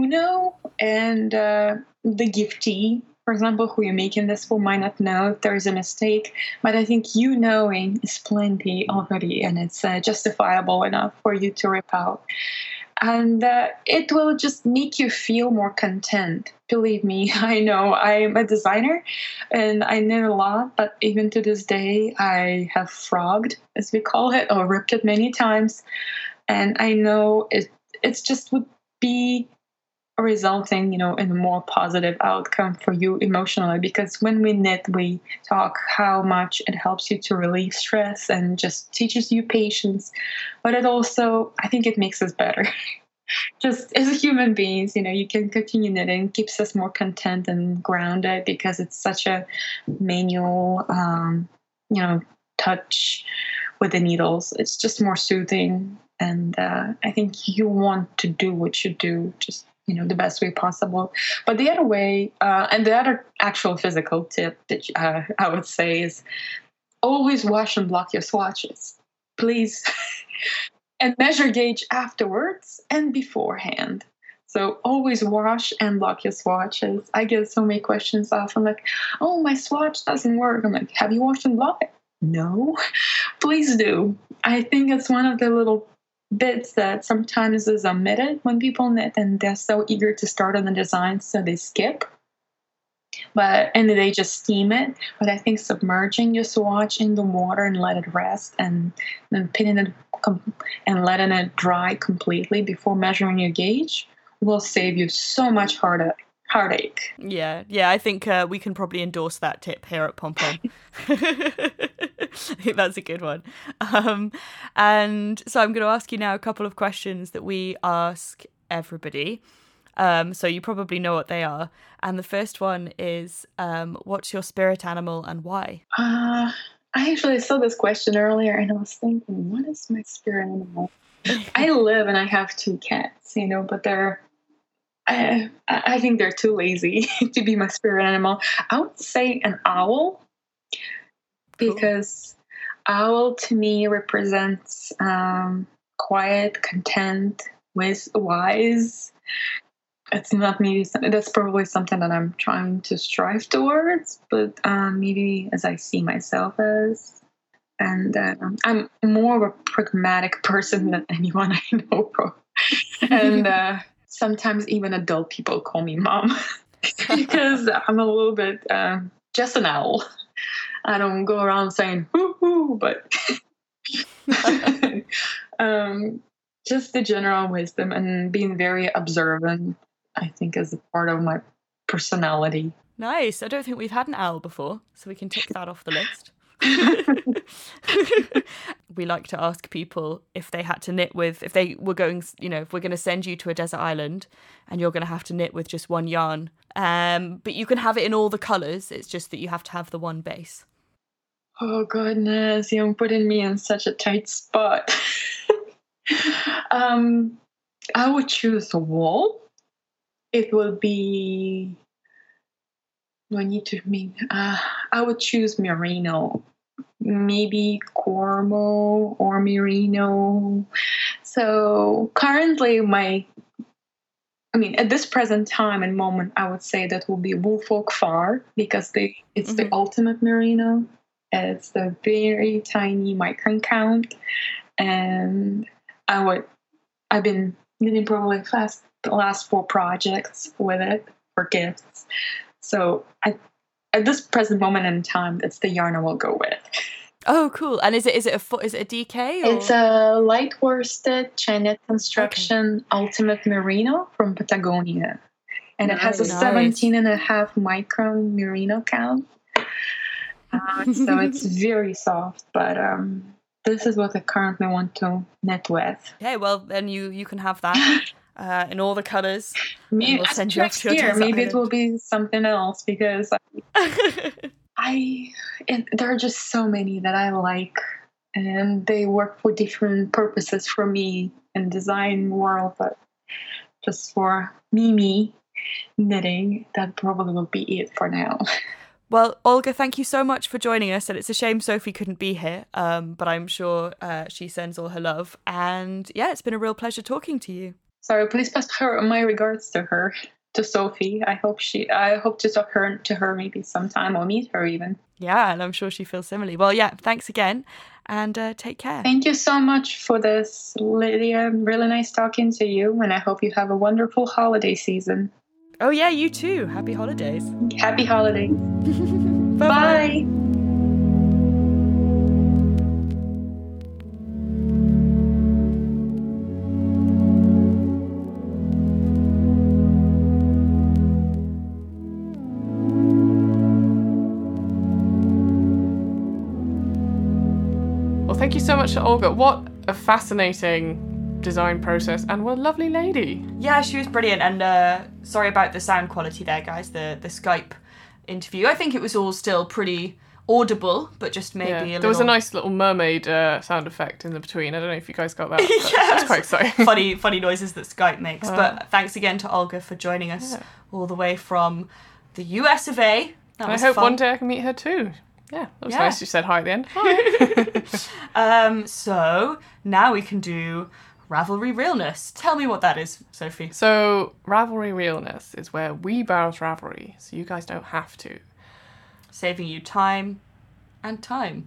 and the giftee, for example, who you're making this for, might not know if there's a mistake, but I think knowing is plenty already, and it's justifiable enough for you to rip out. And it will just make you feel more content. Believe me, I know I'm a designer and I knit a lot, but even to this day, I have frogged, as we call it, or ripped it many times. And I know it's just would be resulting, in a more positive outcome for you emotionally, because when we knit, we talk how much it helps you to relieve stress and just teaches you patience, but it also, I think it makes us better. Just as human beings, you can continue knitting, keeps us more content and grounded, because it's such a manual, touch with the needles. It's just more soothing, and I think you want to do what you do, just the best way possible. But the other way, and the other actual physical tip that I would say is always wash and block your swatches, please. And measure gauge afterwards and beforehand. So always wash and block your swatches. I get so many questions often like, oh, my swatch doesn't work. I'm like, have you washed and blocked it? No. Please do. I think it's one of the little bits that sometimes is omitted when people knit, and they're so eager to start on the design, so they skip. and they just steam it. But I think submerging, just watching the water and let it rest, and then pinning it and letting it dry completely before measuring your gauge will save you so much heartache. Yeah, I think we can probably endorse that tip here at Pom Pom. I think that's a good one. And so I'm going to ask you now a couple of questions that we ask everybody. So you probably know what they are. And the first one is, what's your spirit animal and why? I actually saw this question earlier and I was thinking, what is my spirit animal? I live and I have 2 cats, but I think they're too lazy to be my spirit animal. I would say an owl, because owl to me represents quiet, content, wise. It's not me. That's probably something that I'm trying to strive towards, but maybe as I see myself as. And I'm more of a pragmatic person than anyone I know. And sometimes even adult people call me mom because I'm a little bit just an owl. I don't go around saying hoo-hoo, but just the general wisdom and being very observant, I think, is a part of my personality. Nice. I don't think we've had an owl before, so we can tick that off the list. We like to ask people if they had to knit with, if they were going, if we're going to send you to a desert island and you're going to have to knit with just one yarn, but you can have it in all the colours, it's just that you have to have the one base. Oh goodness, you're putting me in such a tight spot. I would choose wool. It will be, I would choose merino. Maybe Cormo or merino. So currently at this present time and moment, I would say that will be Woolfolk Far, because it's the ultimate merino. It's the very tiny micron count. And I've been knitting probably the last 4 projects with it for gifts. So at this present moment in time, it's the yarn I will go with. Oh, cool! And is it a DK? Or? It's a light worsted Chinese construction ultimate merino from Patagonia, and it has a 17.5 micron merino count. So it's very soft, but this is what I currently want to knit with. Okay, well then you can have that. In all the colours. Maybe we'll send you off to your desert maybe island. it will be something else, because there are just so many that I like, and they work for different purposes for me in design world. But just for me knitting, that probably will be it for now. Well, Olga, thank you so much for joining us, and it's a shame Sophie couldn't be here, but I'm sure she sends all her love. And yeah, it's been a real pleasure talking to you. Sorry, please pass my regards to Sophie. I hope to talk to her maybe sometime, or meet her even. Yeah, and I'm sure she feels similarly. Well, yeah, thanks again, and take care. Thank you so much for this, Lydia. Really nice talking to you, and I hope you have a wonderful holiday season. Oh yeah, you too. Happy holidays. Happy holidays. Bye-bye. Bye. Well, thank you so much to Olga. What a fascinating design process, and what a lovely lady. Yeah, she was brilliant, and sorry about the sound quality there, guys, the Skype interview. I think it was all still pretty audible, but just maybe a little... There was a nice little mermaid sound effect in the between. I don't know if you guys got that. Yeah, it's quite exciting. funny noises that Skype makes. But thanks again to Olga for joining us all the way from the US of A. And I hope one day I can meet her too. Yeah, that was nice. You said hi at the end. Hi. So now we can do Ravelry Realness. Tell me what that is, Sophie. So Ravelry Realness is where we browse Ravelry, so you guys don't have to. Saving you time and time.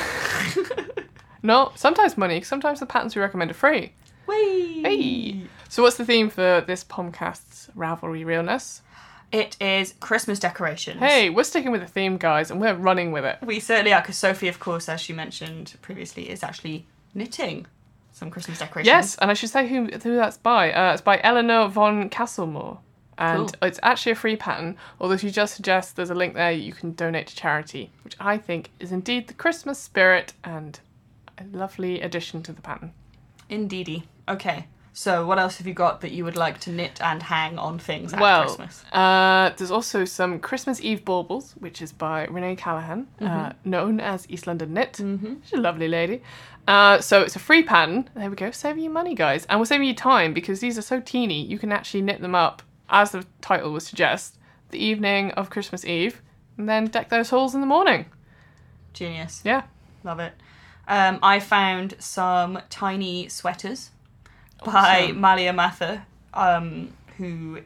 No, sometimes money. Sometimes the patterns we recommend are free. Whee! Hey! So what's the theme for this Pomcast's Ravelry Realness? It is Christmas decorations. Hey, we're sticking with the theme, guys, and we're running with it. We certainly are, because Sophie, of course, as she mentioned previously, is actually knitting some Christmas decorations. Yes, and I should say who that's by. It's by Eleanor von Castlemore. And Cool. it's actually a free pattern, although if you just suggest there's a link there you can donate to charity, which I think is indeed the Christmas spirit and a lovely addition to the pattern. Indeedy. Okay. So what else have you got that you would like to knit and hang on things at Well, Christmas? there's also some Christmas Eve baubles, which is by Renee Callahan, known as East London Knit. She's a lovely lady. So it's a free pattern. There we go, saving you money, guys. And we're saving you time because these are so teeny, you can actually knit them up, as the title would suggest, the evening of Christmas Eve, and then deck those halls in the morning. Genius. Yeah. Love it. I found some tiny sweaters by Malia Mather, who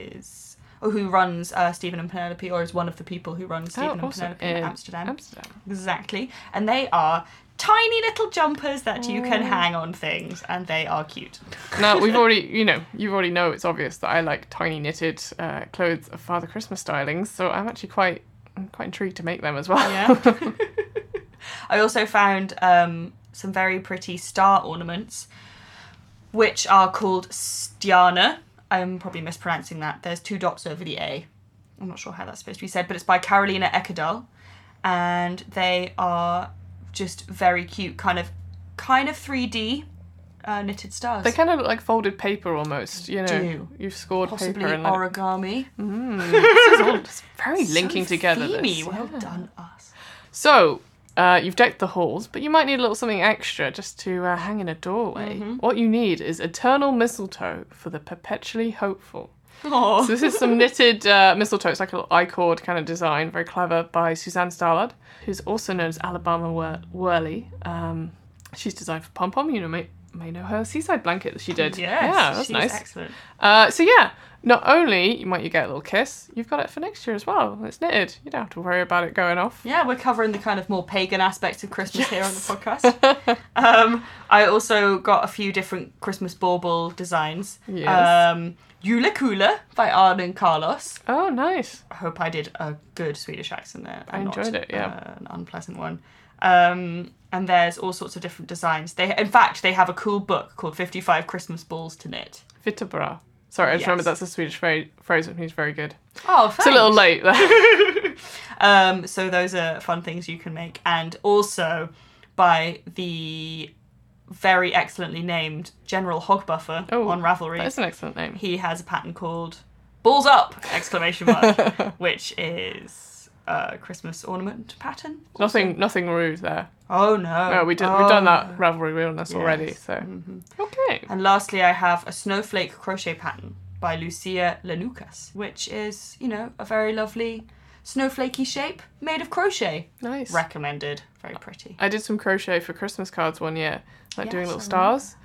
runs Stephen and Penelope, or is one of the people who run Stephen and awesome. Penelope in Amsterdam. Amsterdam. Exactly. And they are tiny little jumpers that you can hang on things, and they are cute. Now, you already know it's obvious that I like tiny knitted clothes of Father Christmas stylings, so I'm actually quite intrigued to make them as well. Yeah. I also found some very pretty star ornaments, which are called Stjana. I'm probably mispronouncing that. There's 2 dots over the A. I'm not sure how that's supposed to be said, but it's by Carolina Eckerdal, and they are just very cute, kind of 3D knitted stars. They kind of look like folded paper almost, Do. You've scored Possibly paper and origami. this is all just very linking So together. themey. This. Well Yeah. done, us. So, you've decked the halls, but you might need a little something extra just to hang in a doorway. What you need is eternal mistletoe for the perpetually hopeful. Oh. So this is some knitted mistletoe. It's like a little I-cord kind of design, very clever, by Suzanne Stallard, who's also known as Alabama Whirly. She's designed for Pom Pom. You may know her seaside blanket that she did. Yes, Yeah, that's she's nice. excellent. So yeah, not only might you get a little kiss, you've got it for next year as well. It's knitted. You don't have to worry about it going off. Yeah, we're covering the kind of more pagan aspects of Christmas here on the podcast. I also got a few different Christmas bauble designs. Yes. Julekula by Arne and Carlos. Oh, nice. I hope I did a good Swedish accent there. I and enjoyed not, it, yeah. An unpleasant one. And there's all sorts of different designs. They have a cool book called 55 Christmas Balls to Knit. Vitebra. Sorry, I just Yes. remembered that's a Swedish phrase which means very good. Oh, thanks. It's a little late there. So those are fun things you can make. And also by the very excellently named General Hogbuffer on Ravelry. That is an excellent name. He has a pattern called Balls Up! ! Which is a Christmas ornament pattern. Nothing rude there. Oh no. No, we've done that Ravelry realness already, Yes. so. Okay. And lastly, I have a snowflake crochet pattern by Lucia Lenucas, which is, a very lovely snowflakey shape made of crochet. Nice. Recommended. Very pretty. I did some crochet for Christmas cards one year, doing little I stars.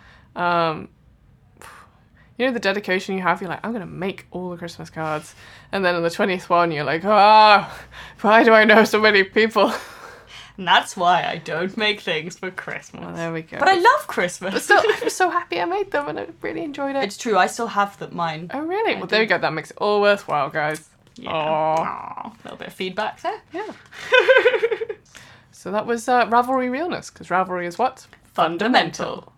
The dedication you have, you're like, I'm going to make all the Christmas cards. And then on the 20th one, you're like, why do I know so many people? And that's why I don't make things for Christmas. Well, there we go. But I love Christmas. But still, I was so happy I made them and I really enjoyed it. It's true, I still have mine. Oh, really? Well, there do. you go. That makes it all worthwhile, guys. Yeah. Aw. Aw, a little bit of feedback there. Yeah. So that was Ravelry Realness, because Ravelry is what? Fundamental.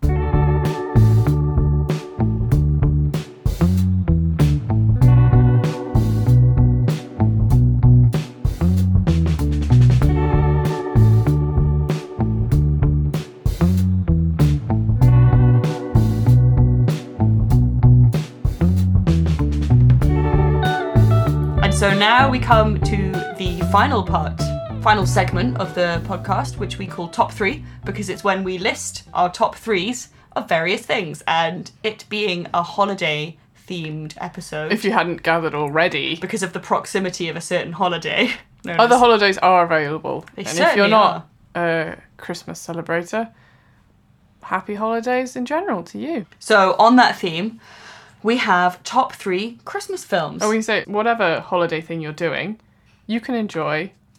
So now we come to the final segment of the podcast, which we call Top 3, because it's when we list our top 3s of various things, and it being a holiday-themed episode. If you hadn't gathered already. Because of the proximity of a certain holiday. Other holidays are available. They and if certainly you're not a Christmas celebrator, happy holidays in general to you. So on that theme, we have top 3 Christmas films. And we say, whatever holiday thing you're doing, you can enjoy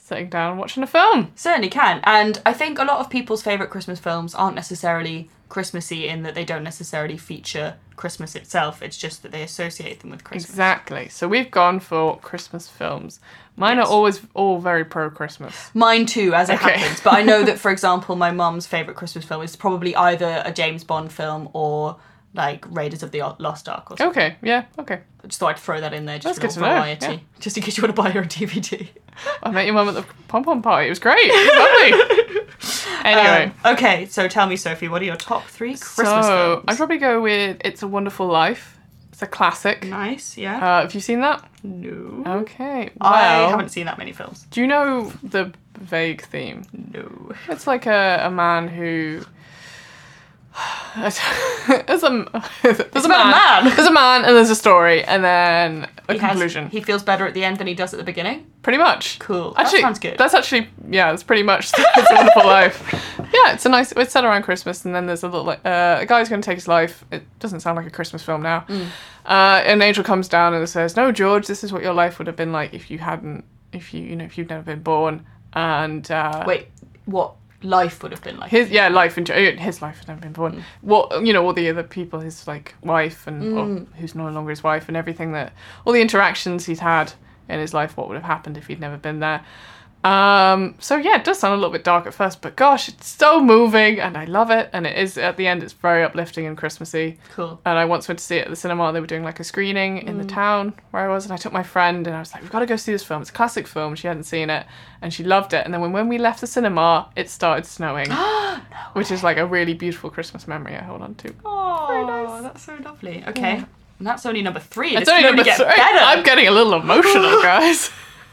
sitting down and watching a film. Certainly can. And I think a lot of people's favourite Christmas films aren't necessarily Christmassy in that they don't necessarily feature Christmas itself. It's just that they associate them with Christmas. Exactly. So we've gone for Christmas films. Mine Yes. are always all very pro-Christmas. Mine too, as it Okay. happens. But I know that, for example, my mum's favourite Christmas film is probably either a James Bond film or like Raiders of the Lost Ark or something. Okay, yeah, okay. I just thought I'd throw that in there just That's for good a to little know, variety. yeah. Just in case you want to buy her a DVD. I met your mum at the pom-pom party. It was great. It was lovely. Anyway. Okay, so tell me, Sophie, what are your top 3 Christmas films? I'd probably go with It's a Wonderful Life. It's a classic. Nice, yeah. Have you seen that? No. Okay. I Well, haven't seen that many films. do you know the vague theme? No. It's like a man who... there's a man. about a man. There's a man and there's a story and then a conclusion. He feels better at the end than he does at the beginning? Pretty much. Cool. That Actually, sounds good. That's actually, yeah, that's pretty much It's a Wonderful Life. Yeah, it's set around Christmas and then there's a little, a guy's going to take his life. It doesn't sound like a Christmas film now. An angel comes down and says, "No, George, this is what your life would have been like if you'd never been born." And, Wait, what life would have been like? his life had never been born. What all the other people, his like wife and or, who's no longer his wife, and everything all the interactions he's had in his life, what would have happened if he'd never been there. So yeah, it does sound a little bit dark at first, but gosh, it's so moving and I love it. And it is at the end, it's very uplifting and Christmassy. Cool. And I once went to see it at the cinema. They were doing like a screening in the town where I was, and I took my friend and I was like, "We've got to go see this film. It's a classic film." She hadn't seen it and she loved it. And then when we left the cinema, it started snowing, which is like a really beautiful Christmas memory I hold on to. Oh, Very nice. that's so lovely. Okay. And that's only number 3. It's This only can number get 3. better. I'm getting a little emotional, guys.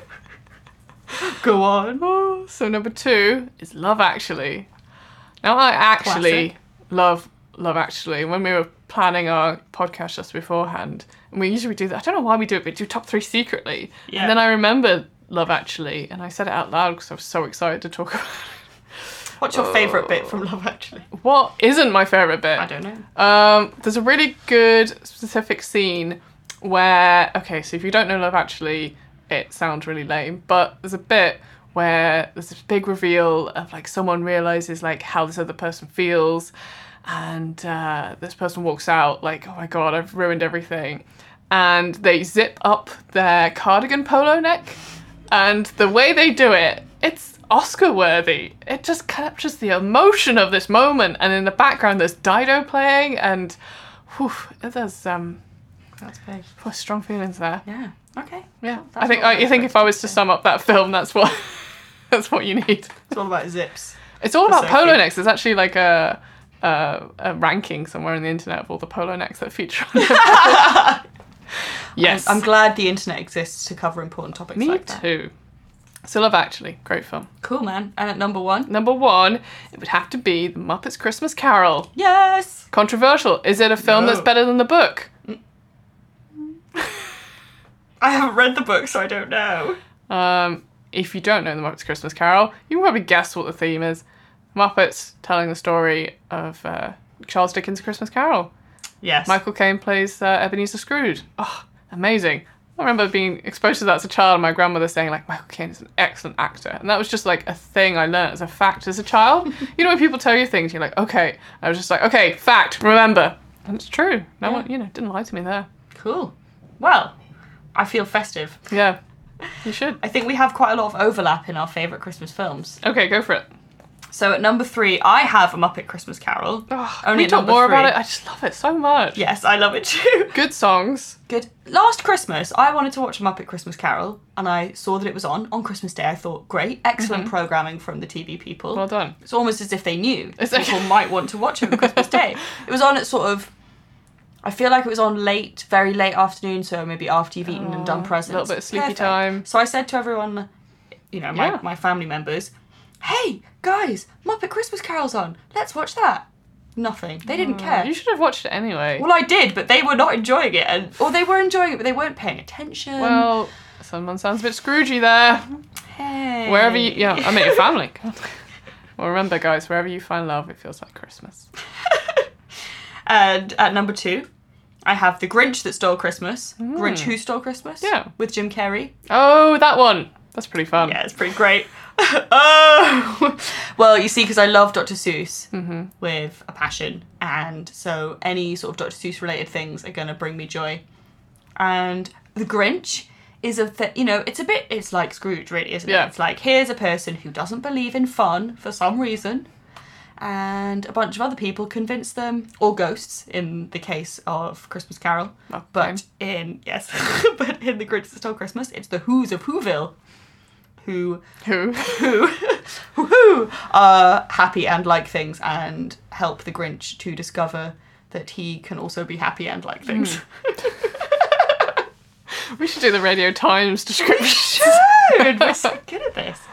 Go on. Oh, so number 2 is Love Actually. Now I actually love Actually. When we were planning our podcast just beforehand, and we usually do that. I don't know why we do it, but we do top 3 secretly. Yeah. And then I remembered Love Actually, and I said it out loud because I was so excited to talk about it. What's your favourite bit from Love Actually? What isn't my favourite bit? I don't know. There's a really good specific scene where, okay, so if you don't know Love Actually, it sounds really lame, but there's a bit where there's this big reveal of like someone realizes like how this other person feels, and this person walks out like, "Oh my god, I've ruined everything," and they zip up their cardigan polo neck, and the way they do it, it's Oscar worthy. It just captures the emotion of this moment, and in the background there's Dido playing, and whew, there's That's big. strong feelings there. Yeah. Okay. Yeah, That's I think what I I think if I was to expected. sum up that film, that's what that's what you need. It's all about zips. It's all For about polo Sophie. necks. There's actually like a ranking somewhere on the internet of all the polo necks that feature on it. Yes, I'm glad the internet exists to cover important topics me like that. too. So Love Actually, great film. Cool, man. And at number 1? Number 1, it would have to be The Muppets Christmas Carol. Yes! Controversial. Is it a film No. that's better than the book? I haven't read the book, so I don't know. If you don't know The Muppets Christmas Carol, you can probably guess what the theme is. Muppets telling the story of Charles Dickens' Christmas Carol. Yes. Michael Caine plays Ebenezer Scrooge. Oh, amazing. I remember being exposed to that as a child and my grandmother saying, like, Michael Caine is an excellent actor. And that was just, like, a thing I learnt as a fact as a child. You know when people tell you things, you're like, okay. I was just like, okay, fact, remember. And it's true. No one, didn't lie to me there. Cool. Well, I feel festive. Yeah, you should. I think we have quite a lot of overlap in our favourite Christmas films. Okay, go for it. So at number 3, I have A Muppet Christmas Carol. Oh, Only can we at talk number more 3. about it? I just love it so much. Yes, I love it too. Good songs. Good. Last Christmas, I wanted to watch A Muppet Christmas Carol, and I saw that it was on Christmas Day. I thought, great, excellent programming from the TV people. Well done. It's almost as if they knew It's like- people might want to watch it on Christmas Day. It was on at sort of, I feel like it was on late, very late afternoon, so maybe after you've eaten and done presents. a little bit of sleepy Perfect. time. So I said to everyone, my family members, hey, guys, Muppet Christmas Carol's on. Let's watch that. Nothing. They didn't care. You should have watched it anyway. Well, I did, but they were not enjoying it. Or they were enjoying it, but they weren't paying attention. Well, someone sounds a bit Scroogey there. hey. Wherever you, I mean, your family. Well, remember, guys, wherever you find love, it feels like Christmas. And at number 2, I have The Grinch That Stole Christmas. Grinch Who Stole Christmas? Yeah. With Jim Carrey. Oh, that one. That's pretty fun. Yeah, it's pretty great. Oh! Well, you see, because I love Dr. Seuss with a passion, and so any sort of Dr. Seuss related things are going to bring me joy. And The Grinch is it's like Scrooge, really, isn't it? It's like, here's a person who doesn't believe in fun for some reason, and a bunch of other people convince them, or ghosts in the case of Christmas Carol. Okay. But in The Grinch That Stole Christmas, it's the Who's of Whoville who are happy and like things and help the Grinch to discover that he can also be happy and like things. We should do the Radio Times description. We're so good at this.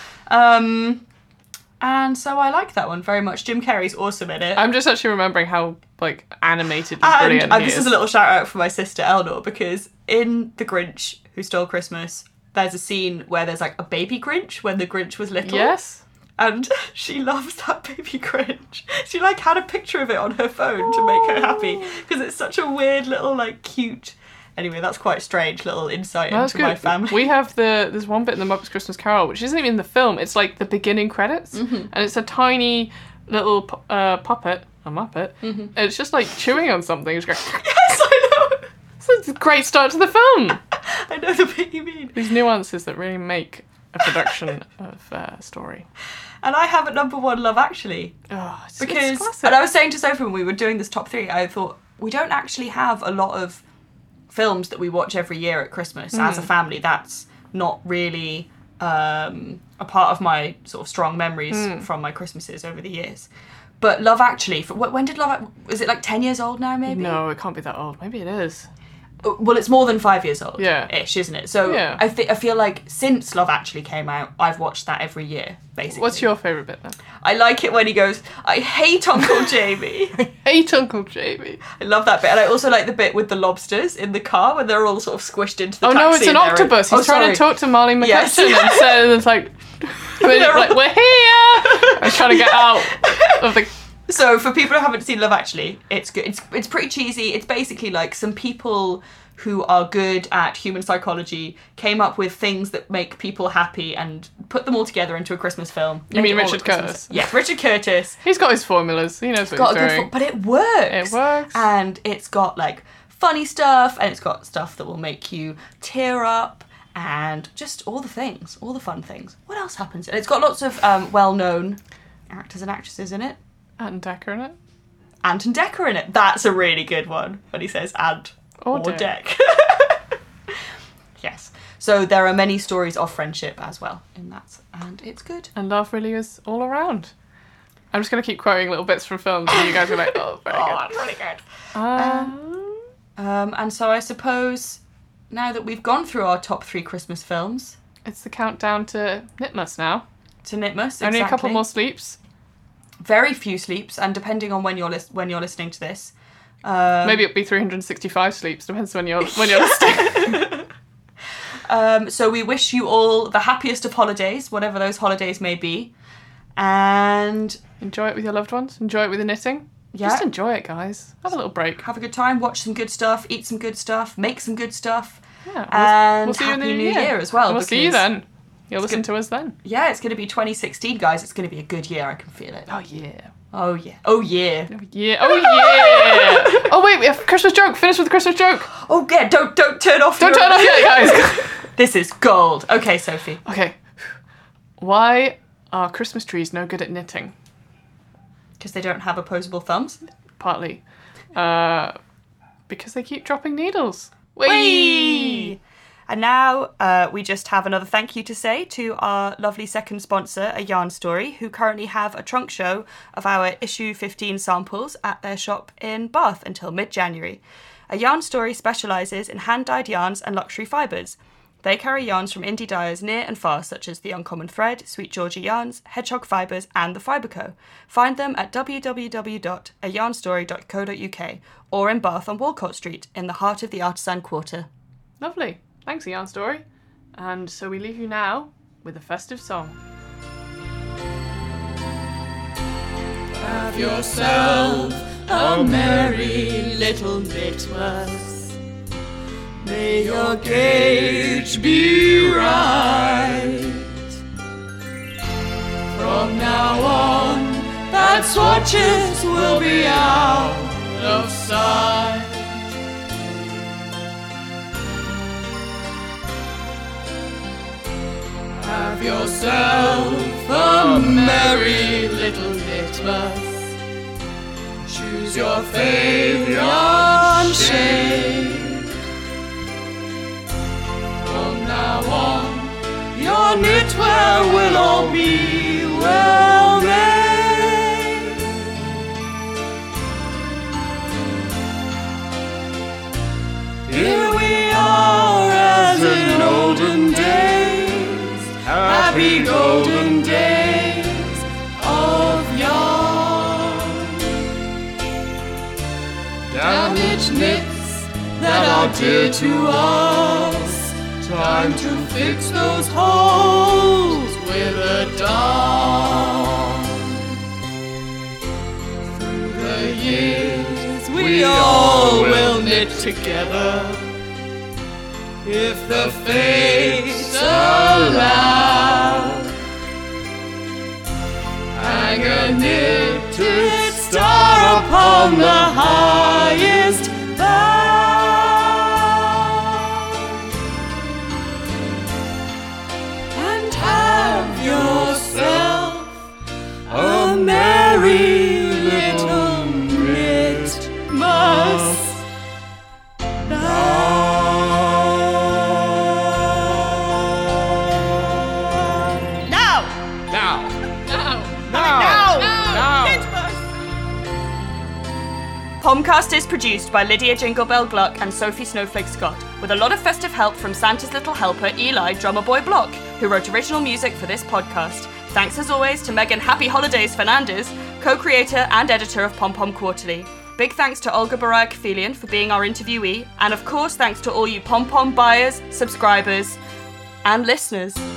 And so I like that one very much. Jim Carrey's awesome in it. I'm just actually remembering how like animated and brilliant he this is. is a little shout out for my sister Eleanor, because in The Grinch Who Stole Christmas, there's a scene where there's like a baby Grinch when the Grinch was little. Yes. And she loves that baby Grinch. She like had a picture of it on her phone to make her happy, because it's such a weird little like cute. Anyway, that's quite a strange little insight into my family. We have there's one bit in the Muppets Christmas Carol, which isn't even in the film. It's like the beginning credits, and it's a tiny little puppet, a Muppet. And it's just like chewing on something. It's going, Yes, I know. it's a great start to the film. I know the bit you mean. These nuances that really make a production of a story. And I have at number 1 Love Actually. Oh, it's Because, classic. and I was saying to Sophie when we were doing this top 3, I thought, we don't actually have a lot of films that we watch every year at Christmas as a family. That's not really a part of my sort of strong memories from my Christmases over the years. But Love Actually, when did is it like 10 years old now, maybe? No, it can't be that old. Maybe it is. Well, it's more than 5 years old, Yeah. ish, isn't it? So Yeah. I feel like since Love Actually came out, I've watched that every year, basically. What's your favourite bit then? I like it when he goes, I hate Uncle Jamie. Hate Uncle Jamie. I love that bit. And I also like the bit with the lobsters in the car when they're all sort of squished into the taxi. No, it's an and they're octopus. He's trying to talk to Marley McCutcheon Yes. and said, it's like, we're here. I'm trying to get out of the... So for people who haven't seen Love Actually, it's good. It's pretty cheesy. It's basically like some people who are good at human psychology came up with things that make people happy and put them all together into a Christmas film. You mean Make it all Richard at Christmas. Curtis? Yes, Richard Curtis. He's got his formulas. He knows what Got he's a good doing. but it works. It works. And it's got like funny stuff, and it's got stuff that will make you tear up, and just all the things, all the fun things. What else happens? And it's got lots of well-known actors and actresses in it. And Decker in it. Ant and Decker in it. That's a really good one when he says Ant or Deck. Deck. Yes. So there are many stories of friendship as well in that, and it's good. And love really is all around. I'm just going to keep quoting little bits from films, and you guys are like, oh, very good. that's really good. And so I suppose now that we've gone through our top 3 Christmas films, It's the countdown to Nitmas now. to Nitmas, Only a couple exactly. more sleeps. Very few sleeps, and depending on when you're listening to this, Maybe it'll be 365 sleeps. Depends when you're listening. So we wish you all the happiest of holidays, whatever those holidays may be, and Enjoy it with your loved ones. Enjoy it with the knitting. Yeah. Just enjoy it, guys. Have a little break. have a good time, watch some good stuff, eat some good stuff, make some good stuff, Yeah, and we'll see you in the Happy new year as well. We'll see you because- then. You'll listen to us then. Yeah, it's going to be 2016, guys. It's going to be a good year. I can feel it. Oh yeah. Oh yeah. Oh yeah. Yeah. Oh yeah. Oh wait, we have a Christmas joke. Finish with the Christmas joke. Oh yeah. Don't turn off. Don't turn off yet, guys. This is gold. Okay, Sophie. Okay. Why are Christmas trees no good at knitting? Because they don't have opposable thumbs. Partly. Because they keep dropping needles. Whee! And now we just have another thank you to say to our lovely second sponsor, A Yarn Story, who currently have a trunk show of our issue 15 samples at their shop in Bath until mid-January. A Yarn Story specialises in hand-dyed yarns and luxury fibres. They carry yarns from indie dyers near and far, such as The Uncommon Thread, Sweet Georgia Yarns, Hedgehog Fibres and The Fibre Co. Find them at www.ayarnstory.co.uk or in Bath on Walcott Street in the heart of the Artisan Quarter. Lovely. Thanks, A Yarn Story. And so we leave you now with a festive song. Have yourself a merry little Nitmas. May your gauge be right. watches will be out of sight. Have yourself a merry little Litmas. Choose your favourite shade. From now on, your knitwear will all be well made. Here we are as in olden days, happy golden days of yore. Damaged knits that are dear to us, time to fix those holes with a darn. Through the years we all will knit together, if the fates allow. Hang a knitted star upon the highest bough, and have yourself a merry little Knitmas. Pomcast is produced by Lydia Jinglebell Gluck and Sophie Snowflake Scott, with a lot of festive help from Santa's little helper Eli Drummerboy Block, who wrote original music for this podcast. Thanks as always to Megan Happy Holidays Fernandez, co-creator and editor of Pom Pom Quarterly. Big thanks to Olga Baraya-Kafilian for being our interviewee, and of course thanks to all you Pom Pom buyers, subscribers, and listeners.